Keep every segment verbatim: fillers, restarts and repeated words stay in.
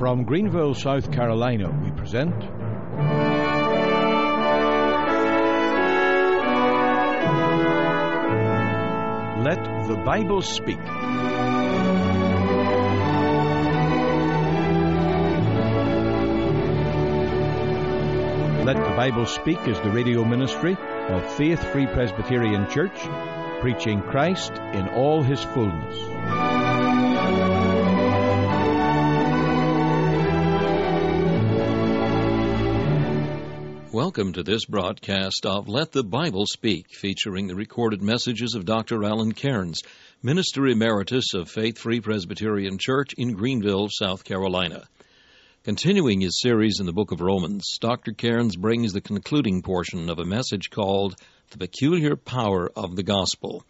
From Greenville, South Carolina, we present Let the Bible Speak. Let the Bible Speak is the radio ministry of Faith Free Presbyterian Church, preaching Christ in all His fullness. Welcome to this broadcast of Let the Bible Speak, featuring the recorded messages of Doctor Alan Cairns, Minister Emeritus of Faith Free Presbyterian Church in Greenville, South Carolina. Continuing his series in the book of Romans, Doctor Cairns brings the concluding portion of a message called The Peculiar Power of the Gospel.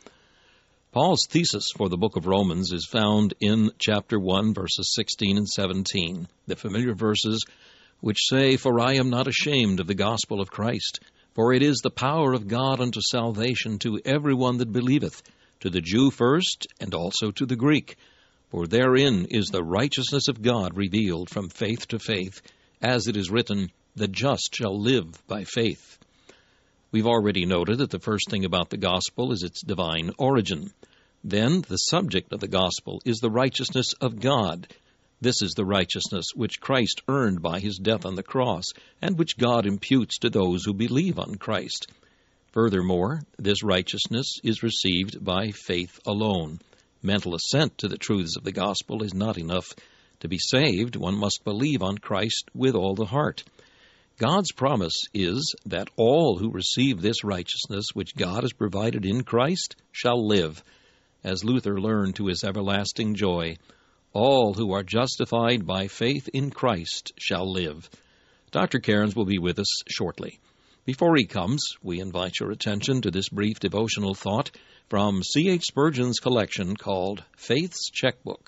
Paul's thesis for the book of Romans is found in chapter one, verses sixteen and seventeen, the familiar verses which say, For I am not ashamed of the gospel of Christ, for it is the power of God unto salvation to every one that believeth, to the Jew first, and also to the Greek. For therein is the righteousness of God revealed from faith to faith, as it is written, The just shall live by faith. We've already noted that the first thing about the gospel is its divine origin. Then the subject of the gospel is the righteousness of God. This is the righteousness which Christ earned by his death on the cross, and which God imputes to those who believe on Christ. Furthermore, this righteousness is received by faith alone. Mental assent to the truths of the gospel is not enough. To be saved, one must believe on Christ with all the heart. God's promise is that all who receive this righteousness which God has provided in Christ shall live. As Luther learned to his everlasting joy, all who are justified by faith in Christ shall live. Doctor Cairns will be with us shortly. Before he comes, we invite your attention to this brief devotional thought from C H Spurgeon's collection called Faith's Checkbook.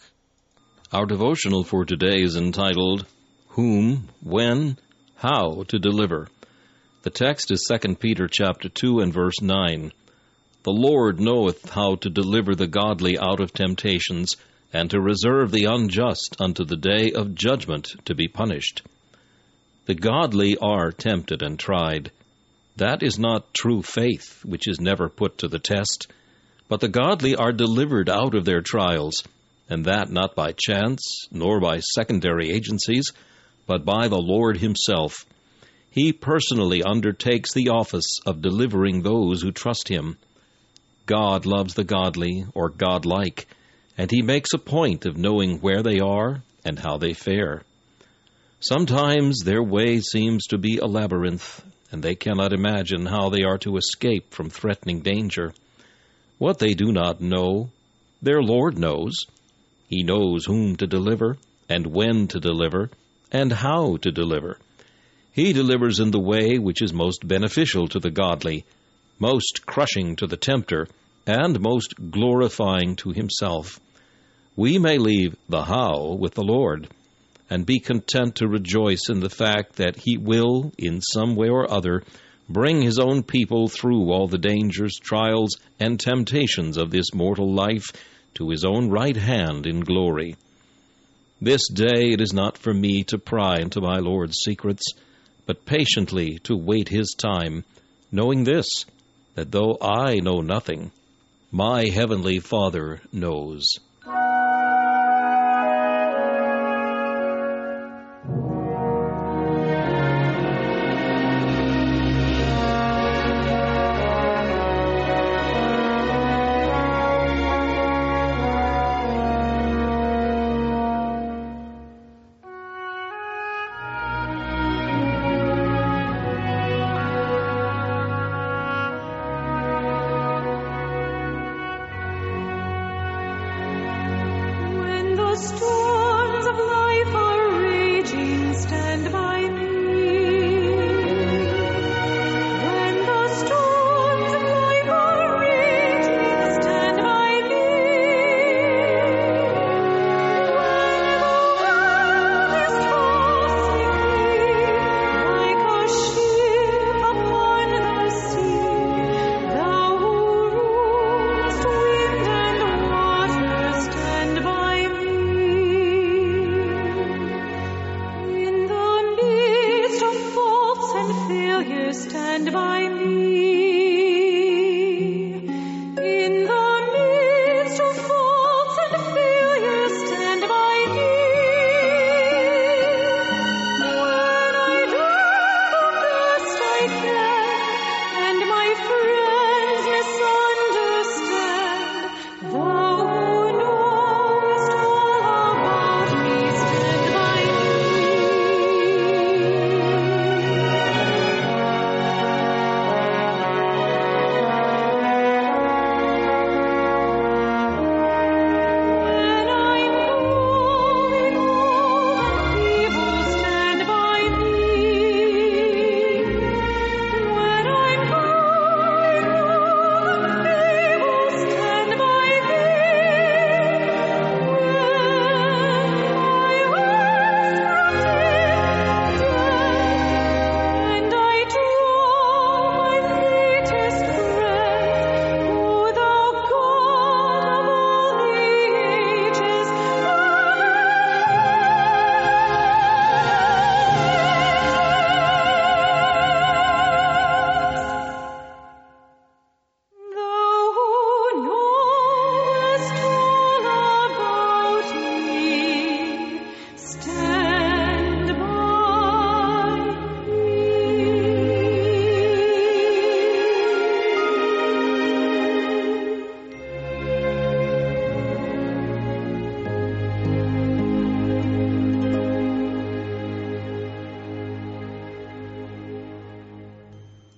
Our devotional for today is entitled, Whom, When, How to Deliver. The text is Second Peter chapter two and verse nine. The Lord knoweth how to deliver the godly out of temptations, and to reserve the unjust unto the day of judgment to be punished. The godly are tempted and tried. That is not true faith, which is never put to the test. But the godly are delivered out of their trials, and that not by chance, nor by secondary agencies, but by the Lord himself. He personally undertakes the office of delivering those who trust him. God loves the godly, or godlike, and he makes a point of knowing where they are and how they fare. Sometimes their way seems to be a labyrinth, and they cannot imagine how they are to escape from threatening danger. What they do not know, their Lord knows. He knows whom to deliver, and when to deliver, and how to deliver. He delivers in the way which is most beneficial to the godly, most crushing to the tempter, and most glorifying to himself. We may leave the how with the Lord, and be content to rejoice in the fact that he will, in some way or other, bring his own people through all the dangers, trials, and temptations of this mortal life to his own right hand in glory. This day it is not for me to pry into my Lord's secrets, but patiently to wait his time, knowing this, that though I know nothing, my heavenly Father knows.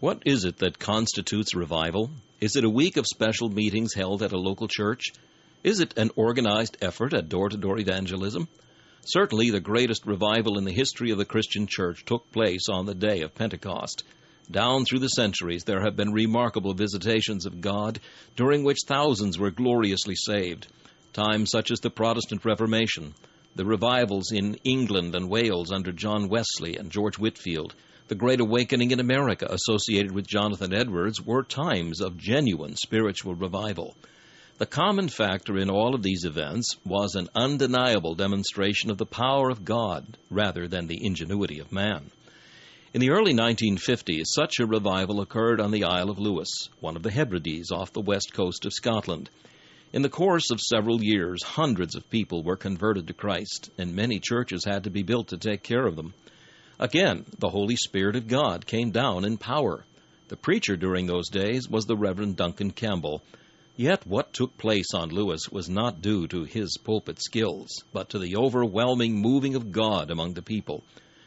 What is it that constitutes revival? Is it a week of special meetings held at a local church? Is it an organized effort at door-to-door evangelism? Certainly the greatest revival in the history of the Christian church took place on the day of Pentecost. Down through the centuries there have been remarkable visitations of God, during which thousands were gloriously saved. Times such as the Protestant Reformation, the revivals in England and Wales under John Wesley and George Whitefield, the Great Awakening in America associated with Jonathan Edwards, were times of genuine spiritual revival. The common factor in all of these events was an undeniable demonstration of the power of God rather than the ingenuity of man. In the early nineteen fifties, such a revival occurred on the Isle of Lewis, one of the Hebrides off the west coast of Scotland. In the course of several years, hundreds of people were converted to Christ, and many churches had to be built to take care of them. Again, the Holy Spirit of God came down in power. The preacher during those days was the Reverend Duncan Campbell. Yet what took place on Lewis was not due to his pulpit skills, but to the overwhelming moving of God among the people.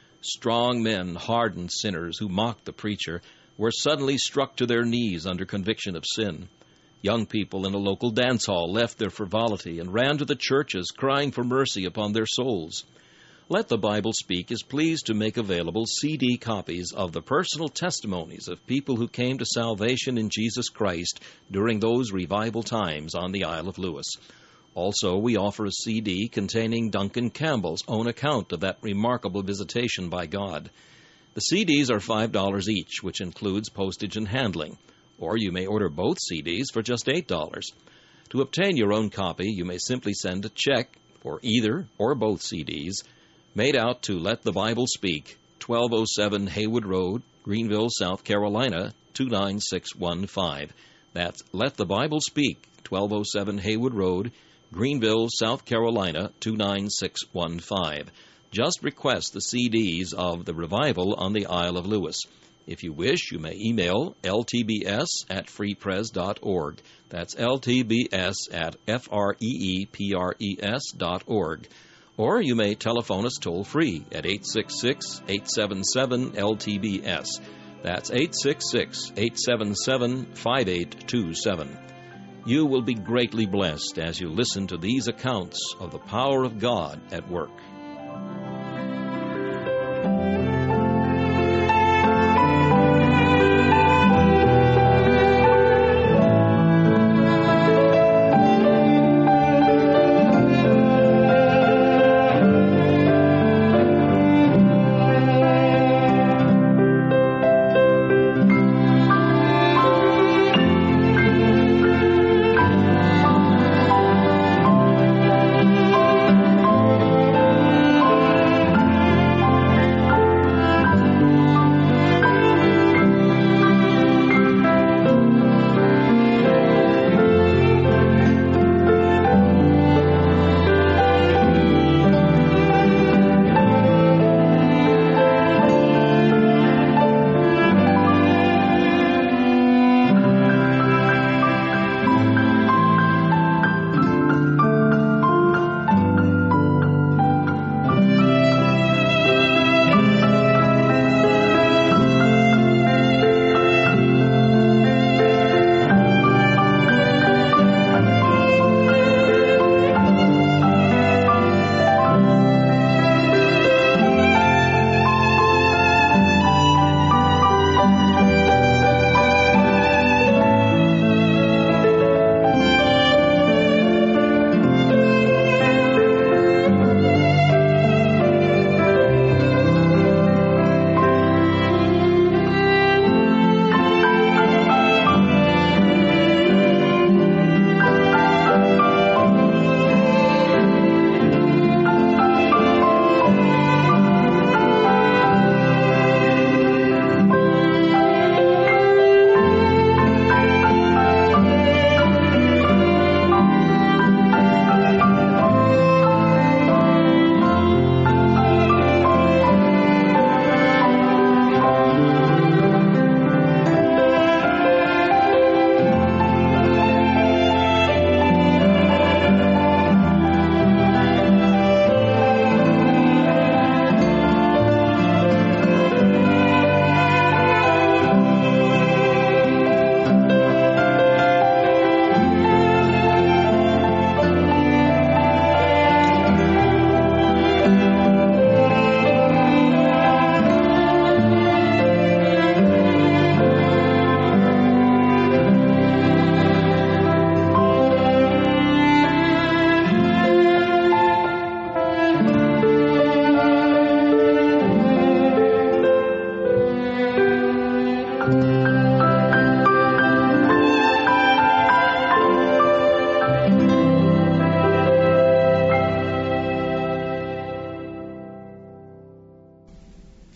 Strong men, hardened sinners who mocked the preacher, were suddenly struck to their knees under conviction of sin. Young people in a local dance hall left their frivolity and ran to the churches, crying for mercy upon their souls. Let the Bible Speak is pleased to make available C D copies of the personal testimonies of people who came to salvation in Jesus Christ during those revival times on the Isle of Lewis. Also, we offer a C D containing Duncan Campbell's own account of that remarkable visitation by God. The C Ds are five dollars each, which includes postage and handling, or you may order both C Ds for just eight dollars. To obtain your own copy, you may simply send a check for either or both C Ds, made out to Let the Bible Speak, twelve oh seven Haywood Road, Greenville, South Carolina, two nine six one five. That's Let the Bible Speak, twelve oh seven Haywood Road, Greenville, South Carolina, two nine six one five. Just request the C Ds of The Revival on the Isle of Lewis. If you wish, you may email L T B S at free pres dot org. That's L T B S at F R E E P R E S dot org. Or you may telephone us toll-free at eight six six, eight seven seven, L T B S. That's eight six six, eight seven seven, five eight two seven. You will be greatly blessed as you listen to these accounts of the power of God at work.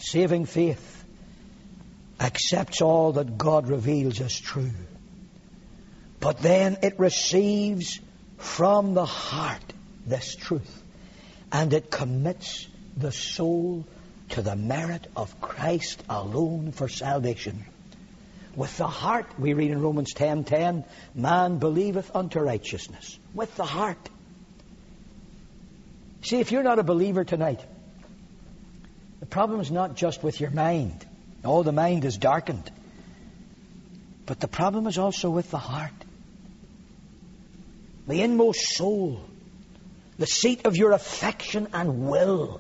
Saving faith accepts all that God reveals as true. But then it receives from the heart this truth, and it commits the soul to the merit of Christ alone for salvation. With the heart, we read in Romans ten ten, man believeth unto righteousness. With the heart. See, if you're not a believer tonight, the problem is not just with your mind. Oh, the mind is darkened. But the problem is also with the heart. The inmost soul. The seat of your affection and will.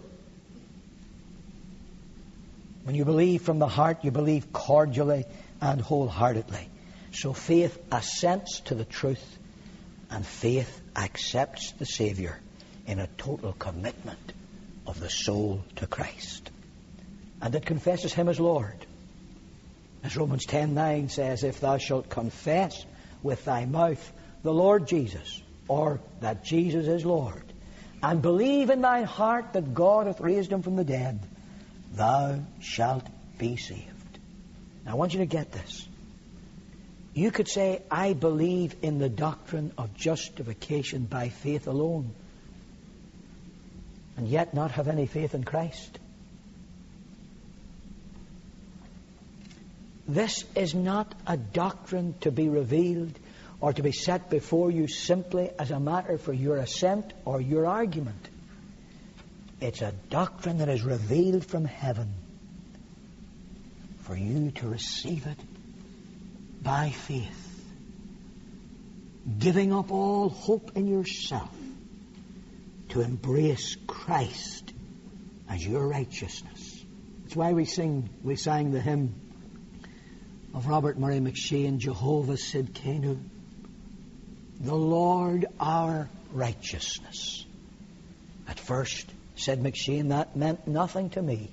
When you believe from the heart, you believe cordially and wholeheartedly. So faith assents to the truth, and faith accepts the Saviour in a total commitment of the soul to Christ. And it confesses Him as Lord. As Romans ten nine says, if thou shalt confess with thy mouth the Lord Jesus, or that Jesus is Lord, and believe in thine heart that God hath raised Him from the dead, thou shalt be saved. Now I want you to get this. You could say, I believe in the doctrine of justification by faith alone, and yet not have any faith in Christ. This is not a doctrine to be revealed or to be set before you simply as a matter for your assent or your argument. It's a doctrine that is revealed from heaven for you to receive it by faith, giving up all hope in yourself to embrace Christ as your righteousness. That's why we sing, we sang the hymn of Robert Murray McShane, Jehovah Sidkenu, the Lord our righteousness. At first, said McShane, that meant nothing to me.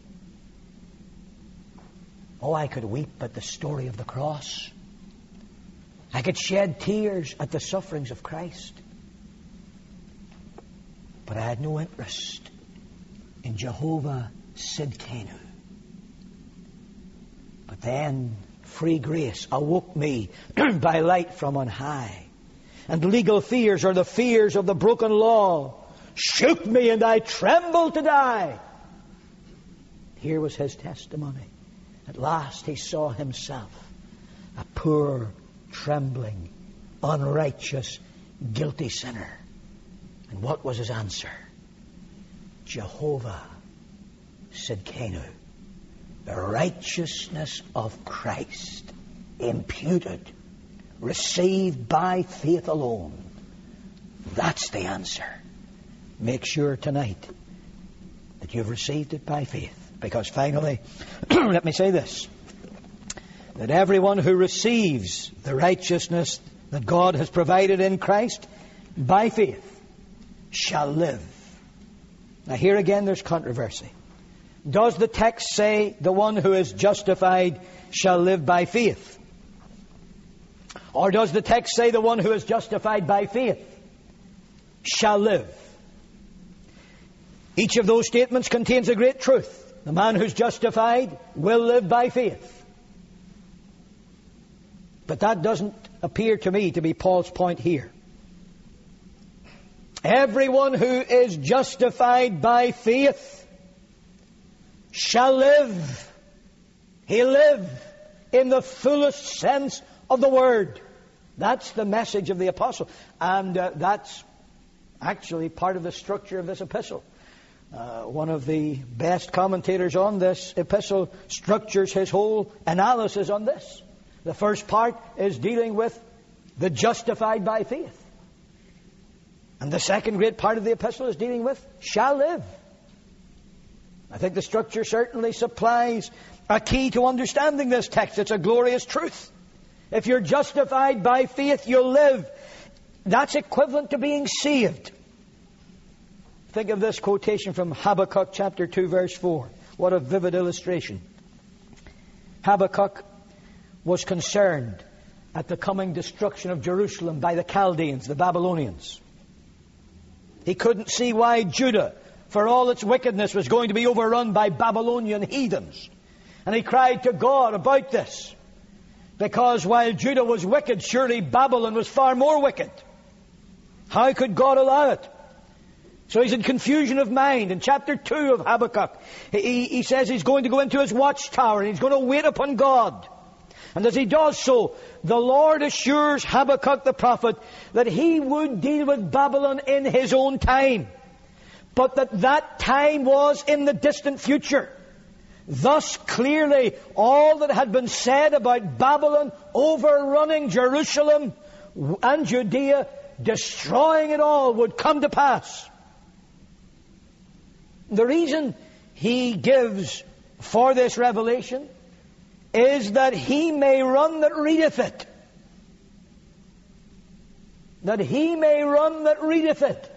Oh, I could weep at the story of the cross. I could shed tears at the sufferings of Christ. But I had no interest in Jehovah Sidkenu. But then free grace awoke me by light from on high. And legal fears, or the fears of the broken law, shook me and I trembled to die. Here was his testimony. At last he saw himself a poor, trembling, unrighteous, guilty sinner. And what was his answer? Jehovah Sidkenu, the righteousness of Christ, imputed, received by faith alone. That's the answer. Make sure tonight that you've received it by faith. Because finally, let me say this, that everyone who receives the righteousness that God has provided in Christ by faith shall live. Now here again there's controversy. Does the text say the one who is justified shall live by faith? Or does the text say the one who is justified by faith shall live? Each of those statements contains a great truth. The man who's justified will live by faith. But that doesn't appear to me to be Paul's point here. Everyone who is justified by faith shall live. He'll live in the fullest sense of the word. That's the message of the apostle. And uh, that's actually part of the structure of this epistle. Uh, one of the best commentators on this epistle structures his whole analysis on this. The first part is dealing with the justified by faith. And the second great part of the epistle is dealing with shall live. I think the structure certainly supplies a key to understanding this text. It's a glorious truth. If you're justified by faith, you'll live. That's equivalent to being saved. Think of this quotation from Habakkuk chapter two verse four. What a vivid illustration. Habakkuk was concerned at the coming destruction of Jerusalem by the Chaldeans, the Babylonians. He couldn't see why Judah, for all its wickedness, was going to be overrun by Babylonian heathens. And he cried to God about this, because while Judah was wicked, surely Babylon was far more wicked. How could God allow it? So he's in confusion of mind. In chapter two of Habakkuk, he, he says he's going to go into his watchtower and he's going to wait upon God. And as he does so, the Lord assures Habakkuk the prophet that he would deal with Babylon in his own time, but that that time was in the distant future. Thus, clearly, all that had been said about Babylon overrunning Jerusalem and Judea, destroying it all, would come to pass. The reason he gives for this revelation is that he may run that readeth it. That he may run that readeth it.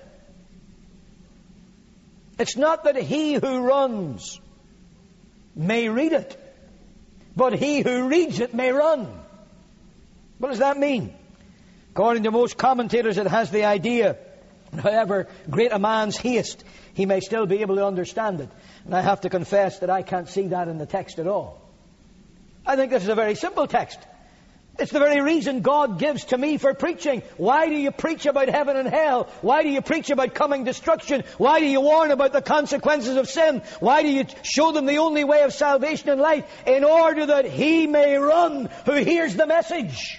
It's not that he who runs may read it, but he who reads it may run. What does that mean? According to most commentators, it has the idea, however great a man's haste, he may still be able to understand it. And I have to confess that I can't see that in the text at all. I think this is a very simple text. It's the very reason God gives to me for preaching. Why do you preach about heaven and hell? Why do you preach about coming destruction? Why do you warn about the consequences of sin? Why do you show them the only way of salvation and life? In order that he may run who hears the message.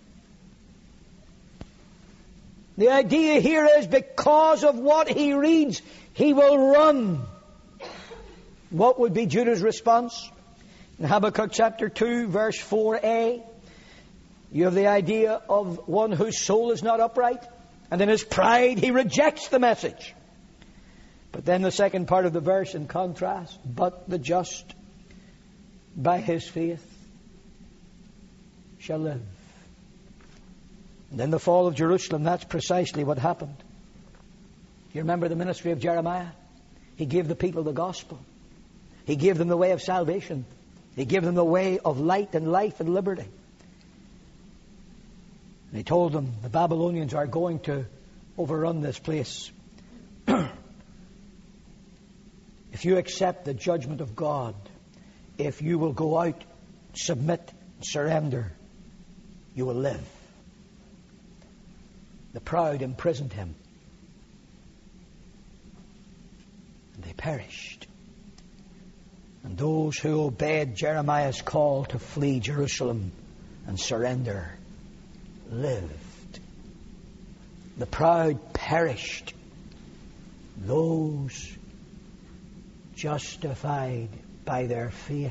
The idea here is because of what he reads, he will run. What would be Judah's response? In Habakkuk chapter two, verse four a, you have the idea of one whose soul is not upright, and in his pride he rejects the message. But then the second part of the verse in contrast, but the just by his faith shall live. And in the fall of Jerusalem, that's precisely what happened. You remember the ministry of Jeremiah? He gave the people the gospel. He gave them the way of salvation. He gave them the way of light and life and liberty. And he told them, the Babylonians are going to overrun this place. If you accept the judgment of God, if you will go out, submit, surrender, you will live. The proud imprisoned him, and they perished. And those who obeyed Jeremiah's call to flee Jerusalem and surrender lived. The proud perished. Those justified by their faith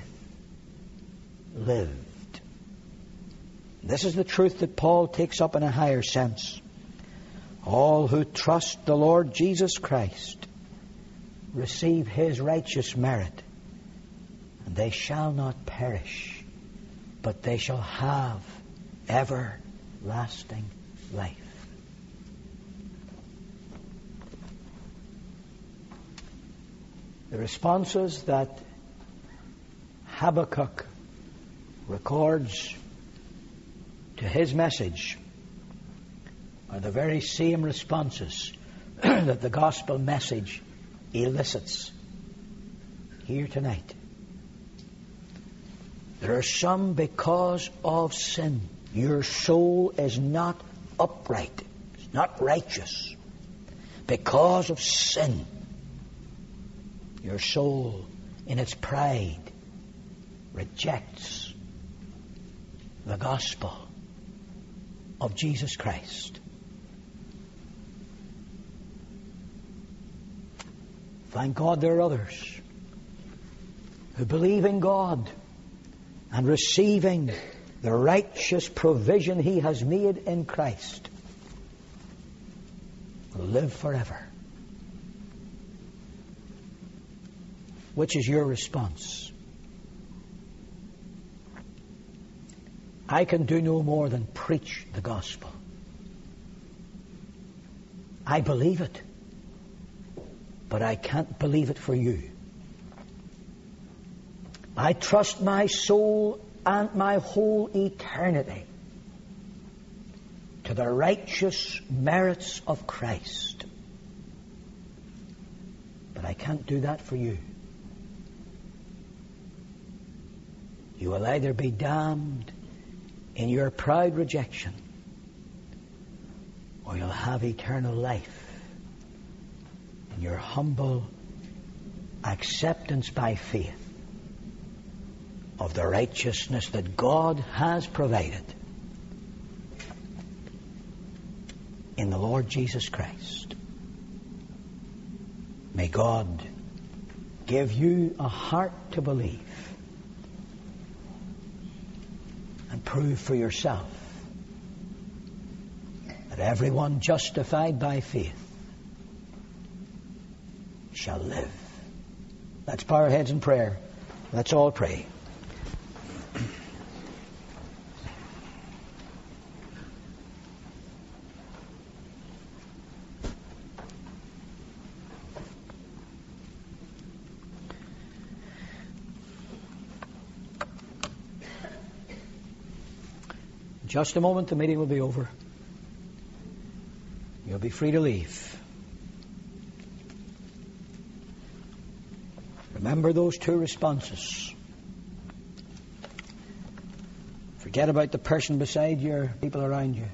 lived. This is the truth that Paul takes up in a higher sense. All who trust the Lord Jesus Christ receive his righteous merit, and they shall not perish, but they shall have everlasting life. The responses that Habakkuk records to his message are the very same responses that the gospel message elicits here tonight. There are some because of sin. Your soul is not upright. It's not righteous. Because of sin, your soul in its pride rejects the gospel of Jesus Christ. Thank God there are others who believe in God and receiving the righteous provision he has made in Christ will live forever. Which is your response? I can do no more than preach the gospel. I believe it, but I can't believe it for you. I trust my soul and my whole eternity to the righteous merits of Christ. But I can't do that for you. You will either be damned in your proud rejection, or you'll have eternal life in your humble acceptance by faith of the righteousness that God has provided in the Lord Jesus Christ. May God give you a heart to believe and prove for yourself that everyone justified by faith shall live. Let's bow our heads in prayer. Let's all pray. In just a moment, the meeting will be over. You'll be free to leave. Remember those two responses. Forget about the person beside you or people around you.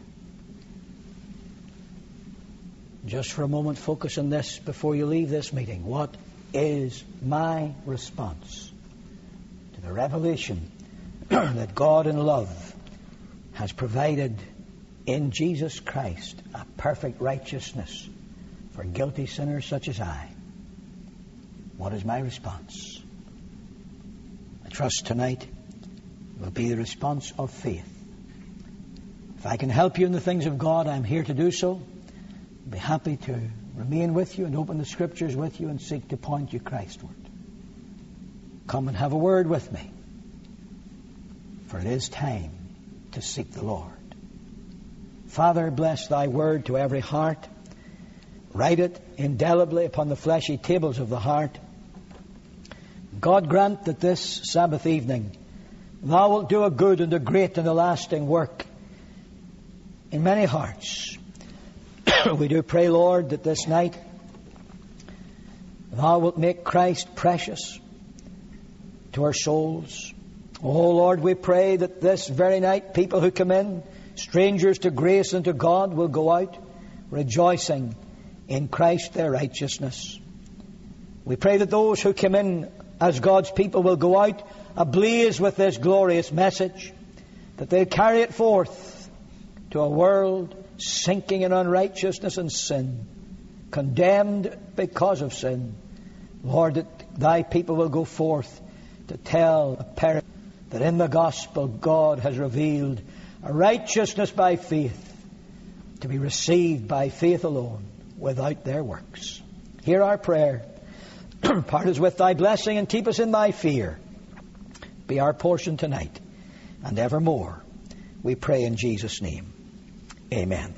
Just for a moment, focus on this before you leave this meeting. What is my response to the revelation that God in love has provided in Jesus Christ a perfect righteousness for guilty sinners such as I? What is my response? I trust tonight will be the response of faith. If I can help you in the things of God, I'm here to do so. I'll be happy to remain with you and open the Scriptures with you and seek to point you Christward. Come and have a word with me, for it is time to seek the Lord. Father, bless thy word to every heart. Write it indelibly upon the fleshy tables of the heart. God grant that this Sabbath evening thou wilt do a good and a great and a lasting work in many hearts. We do pray, Lord, that this night thou wilt make Christ precious to our souls. Oh, Lord, we pray that this very night people who come in, strangers to grace and to God, will go out rejoicing in Christ their righteousness. We pray that those who come in as God's people will go out ablaze with this glorious message, that they'll carry it forth to a world sinking in unrighteousness and sin, condemned because of sin. Lord, that thy people will go forth to tell the parents that in the gospel God has revealed a righteousness by faith to be received by faith alone without their works. Hear our prayer. Part us with thy blessing and keep us in thy fear. Be our portion tonight and evermore. We pray in Jesus' name. Amen.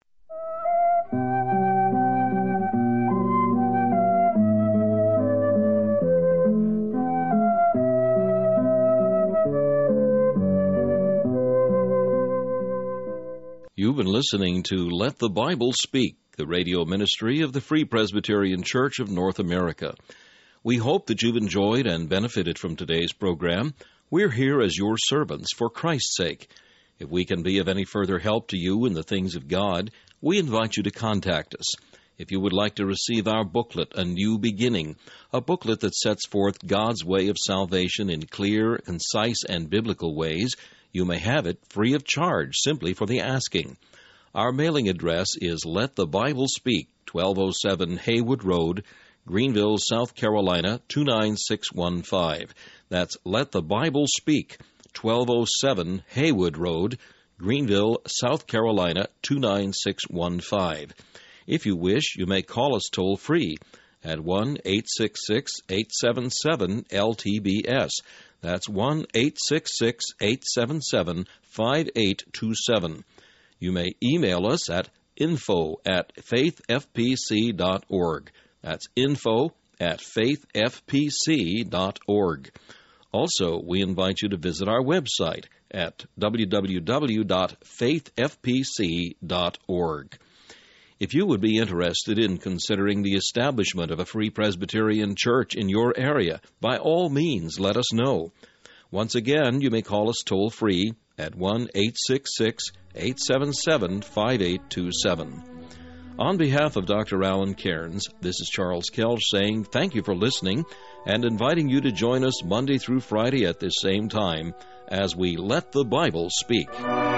You've been listening to Let the Bible Speak, the radio ministry of the Free Presbyterian Church of North America. We hope that you've enjoyed and benefited from today's program. We're here as your servants for Christ's sake. If we can be of any further help to you in the things of God, we invite you to contact us. If you would like to receive our booklet, A New Beginning, a booklet that sets forth God's way of salvation in clear, concise, and biblical ways, you may have it free of charge simply for the asking. Our mailing address is Let the Bible Speak, twelve oh seven Haywood Road, Greenville, South Carolina, two nine six one five. That's Let the Bible Speak, twelve oh seven Haywood Road, Greenville, South Carolina, two nine six one five. If you wish, you may call us toll-free at one eight six six, eight seven seven, L T B S. That's one eight six six, eight seven seven, five eight two seven. You may email us at info at faith f p c dot org. That's info at faith f p c dot org. Also, we invite you to visit our website at w w w dot faith f p c dot org. If you would be interested in considering the establishment of a Free Presbyterian Church in your area, by all means, let us know. Once again, you may call us toll-free at one eight six six, eight seven seven, five eight two seven. On behalf of Doctor Alan Cairns, this is Charles Kelch saying thank you for listening and inviting you to join us Monday through Friday at this same time as we Let the Bible Speak.